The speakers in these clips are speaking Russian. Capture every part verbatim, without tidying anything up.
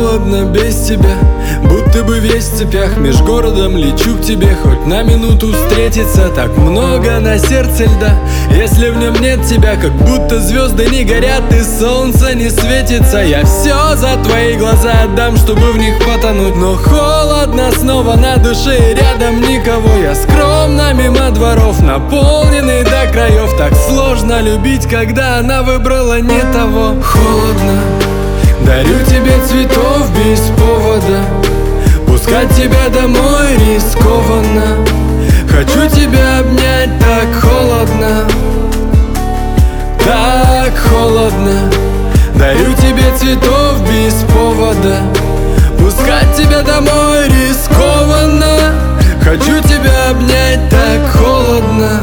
холодно без тебя, будто бы весь в цепях. Меж городом лечу к тебе, хоть на минуту встретиться. Так много на сердце льда, если в нем нет тебя. Как будто звезды не горят и солнце не светится. Я все за твои глаза отдам, чтобы в них потонуть. Но холодно снова на душе и рядом никого. Я скромно мимо дворов, наполненный до краев. Так сложно любить, когда она выбрала не того. Холодно, дарю тебе цветов без повода. Пускать тебя домой рискованно. Хочу тебя обнять, так холодно, так холодно. Дарю тебе цветов без повода. Пускать тебя домой рискованно. Хочу тебя обнять, так холодно.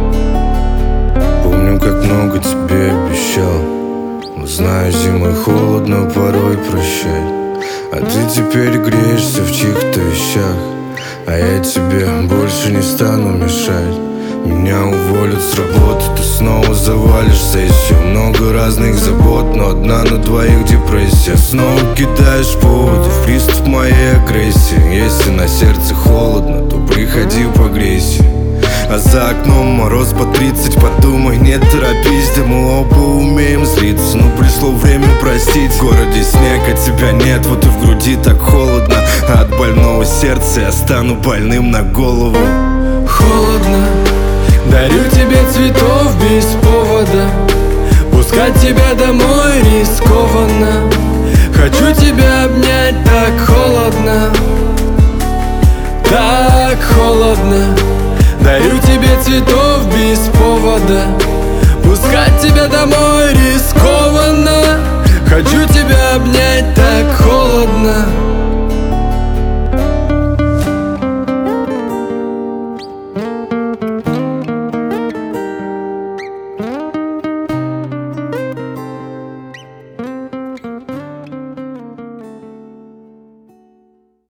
Помню, как много тебе обещал, но знаю, зимой холодно порой прощать. А ты теперь греешься в чьих-то вещах, а я тебе больше не стану мешать. Меня уволят с работы, ты снова завалишься. Еще много разных забот, но одна на двоих депрессия. Снова кидаешь поводы в приступ моей агрессии. Если на сердце холодно, то приходи погрейся. А за окном мороз по тридцать, подумай, не торопись. Да мы оба умеем злиться, но пришло время простить. В городе снег, а тебя нет, вот и в груди так холодно. А от больного сердца я стану больным на голову. Холодно, дарю тебе цветов без повода. Пускать тебя домой рискованно. Хочу тебя обнять, так холодно, так холодно. Дарю тебе цветов без повода. Пускать тебя домой рискованно. Хочу тебя обнять, так холодно.